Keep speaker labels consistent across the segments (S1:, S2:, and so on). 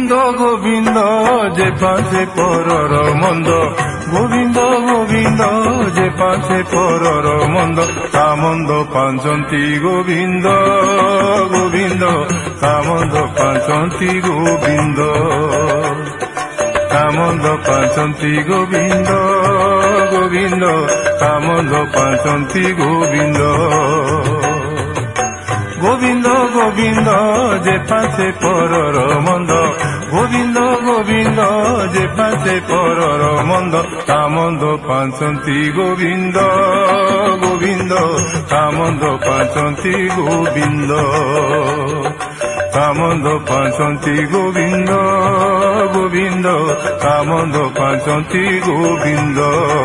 S1: গোবিন্দ গোবিন্দ যে পাশে পরর মন্দ, গোবিন্দ গোবিন্দ যে পাশে পরর মন্দ, তা মন্দ পাঁচন্তি গোবিন্দ গোবিন্দ, তা মন্দ পাঁচন্তি গোবিন্দ, তা মন্দ পাঁচন্তি গোবিন্দ গোবিন্দ, তা মন্দ পাঁচন্তি গোবিন্দ। গোবিন্দ গোবিন্দ যে পাশে পরর মন্দ, গোবিন্দ গোবিন্দ যে পাশে পরর মন্দ, তা মন্দ পাঁচন্তি গোবিন্দ গোবিন্দ, তা মন্দ পাঁচন্তি গোবিন্দ, তা মন্দ পাঁচন্তি গোবিন্দ গোবিন্দ, তা মন্দ পাঁচন্তি গোবিন্দ।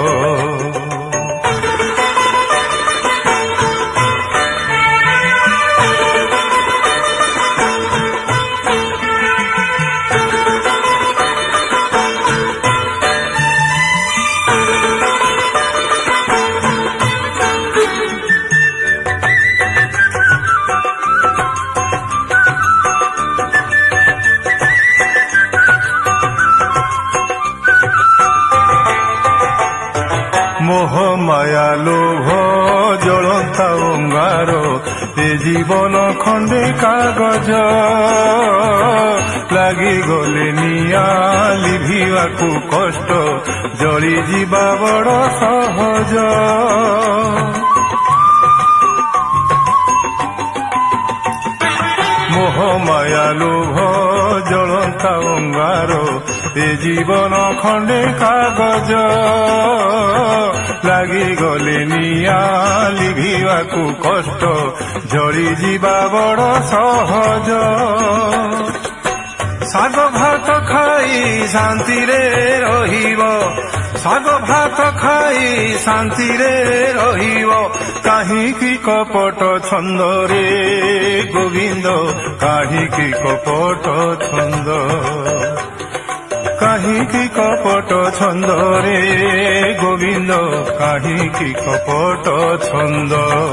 S1: মোহ মায়া লোভ জ্বলন্তা অঙ্গার, এ জীবন খণ্ডে কাগজ, ଲାଗିଗଲେ ନିଆଁ ଲିଭିବାକୁ କଷ୍ଟ, ଜଳିଯିବା ବଡ଼ ସହଜ। মোহ মায়া লোভ জ্বলন্তা অঙ্গার, এ জীবন খণ্ডে কাগজ, ଲାଗିଗଲେ ନିଆଁ ଲିଭିବାକୁ କଷ୍ଟ, ଜଳିଯିବା ବଡ଼ ସହଜ। ଶାଗ ଭାତ ଖାଇ ଶାନ୍ତିରେ ରହିବ, ଶାଗ ଭାତ ଖାଇ ଶାନ୍ତିରେ ରହିବ, କାହିଁକି କପଟ ଛନ୍ଦରେ ଗୋବିନ୍ଦ, କାହିଁକି କପଟ ଛନ୍ଦ, କାହିଁକି କପଟ ଛନ୍ଦରେ ଗୋବିନ୍ଦ, କାହିଁକି କପଟ ଛନ୍ଦ।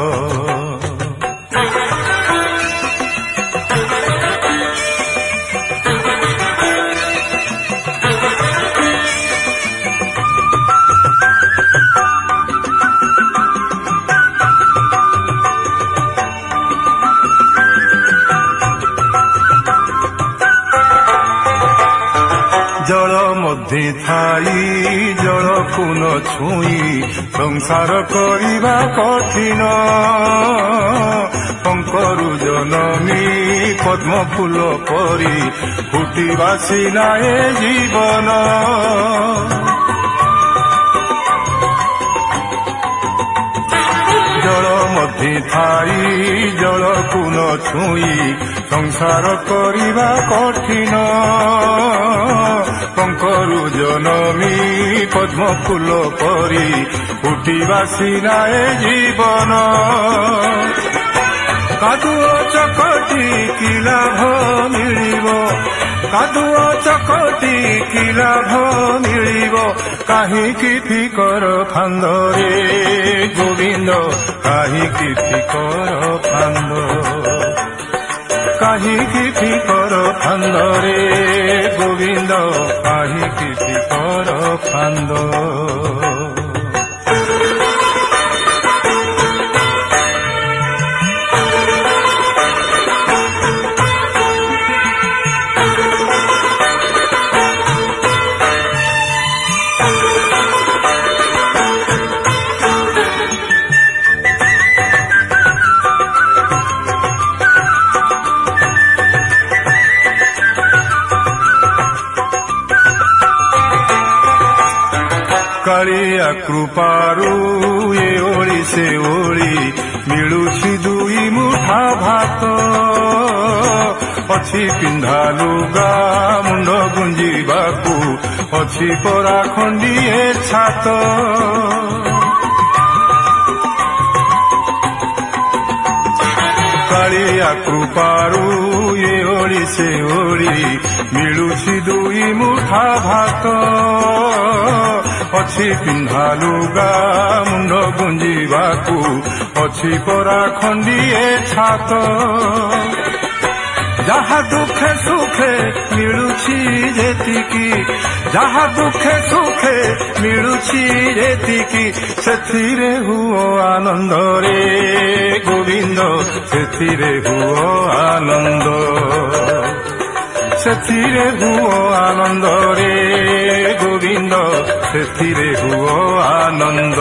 S1: জল মধ্যে থাই জলକୁ ନ ଛୁଇଁ ସଂସାର କରିବା କଠିନ, ପଙ୍କରୁ ଜନମି ପଦ୍ମ ଫୁଲ ପରି ଫୁଟିବା ସିନା ଏ ଜୀବନ। ଜଳ ମধ্যে থাই ଜଳକୁ ନ ଛୁଇଁ ସଂସାର କରିବା କଠିନ, ପଙ୍କରୁ ଜନମି ପଦ୍ମ ଫୁଲ ପରି ଫୁଟିବା ସିନା ଏ ଜୀବନ। କାଦୁଅ ଚକଟି କି ଲାଭ ମିଳିବ, କାଦୁଅ ଚକଟି କି ଲାଭ ମିଳିବ, କାହିଁକି ଫିକର ଫାନ୍ଦରେ ଗୋବିନ୍ଦ, କାହିଁକି ଫିକର ଫାନ୍ଦ, କାହିଁକି ଫିକର ଫାନ୍ଦରେ ଗୋବିନ୍ଦ, କାହିଁକି ଫିକର ଫାନ୍ଦ। କାଳିଆ କୃପାରୁ ଏ ଓଳି ସେ ଓଳି ମିଳୁଛି ଦୁଇ ମୁଠା ଭାତ, ଅଛି ପିନ୍ଧା ଲୁଗା ମୁଣ୍ଡ ଗୁଞ୍ଜିବାକୁ, ଅଛି ପରା ଖଣ୍ଡିଏ ଛାତ। କାଳିଆ କୃପାରୁ ଏ ଓଳି ସେ ଓଳି ମିଳୁଛି ଦୁଇ ମୁଠା ଭାତ, ଅଛି ପିନ୍ଧା ଲୁଗା ମୁଣ୍ଡ ଗୁଞ୍ଜିବାକୁ, ଅଛି ପରା ଖଣ୍ଡିଏ ଛାତ। ଯାହା ଦୁଃଖେ ସୁଖେ ମିଳୁଛି ଯେତିକି ଯାହା ଦୁଃଖେ ସୁଖେ ମିଳୁଛି ଯେତିକି ସେଥିରେ ହୁଅ ଆନନ୍ଦରେ ଗୋବିନ୍ଦ ସେଥିରେ ହୁଅ ଆନନ୍ଦ ସେଥିରେ ହୁଅ ଆନନ୍ଦରେ ଗୋବିନ୍ଦ ସେଥିରେ ହୁଅ ଆନନ୍ଦ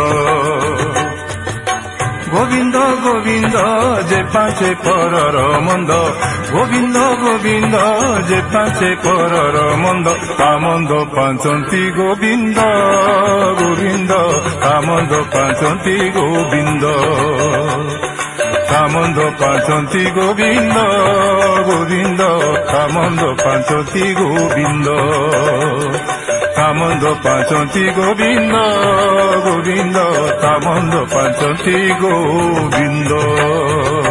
S1: ଗୋବିନ୍ଦ ଗୋବିନ୍ଦ ଯେ ପାଞ୍ଚେ ପରର ମନ୍ଦ ଗୋବିନ୍ଦ ଗୋବିନ୍ଦ ଯେ ପାଞ୍ଚେ ପରର ମନ୍ଦ ତା ମନ୍ଦ ପାଞ୍ଚନ୍ତି ଗୋବିନ୍ଦ ଗୋବିନ୍ଦ ତା ମନ୍ଦ ପାଞ୍ଚନ୍ତି ଗୋବିନ୍ଦ ତା ମନ୍ଦ ପାଞ୍ଚନ୍ତି ଗୋବିନ୍ଦ ଗୋବିନ୍ଦ ତା ମନ୍ଦ ପାଞ୍ଚନ୍ତି ଗୋବିନ୍ଦ ତା ମନ୍ଦ ପାଞ୍ଚନ୍ତି ଗୋବିନ୍ଦ ଗୋବିନ୍ଦ ତା ମନ୍ଦ ପାଞ୍ଚନ୍ତି ଗୋବିନ୍ଦ